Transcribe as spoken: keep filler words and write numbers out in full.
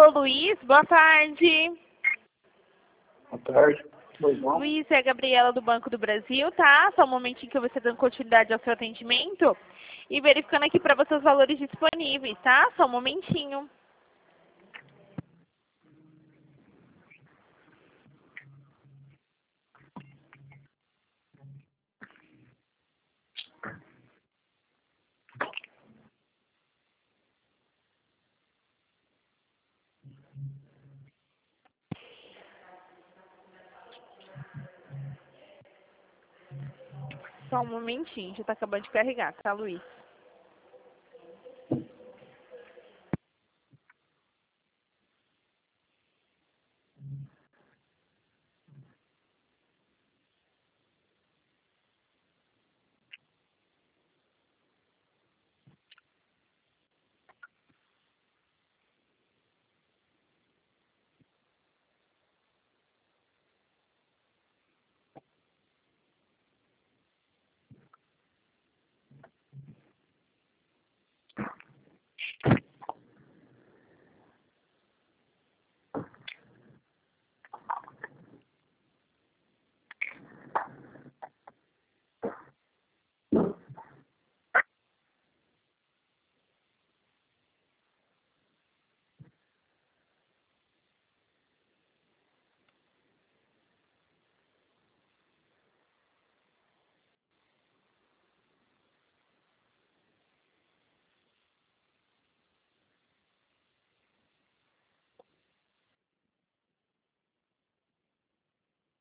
Luiz, boa tarde. Boa tarde. Pois não? Luiz, é a Gabriela do Banco do Brasil, tá? Só um momentinho que eu vou dando continuidade ao seu atendimento. E verificando aqui para você os valores disponíveis, tá? Só um momentinho. Só um momentinho, já tá acabando de carregar, tá, Luiz?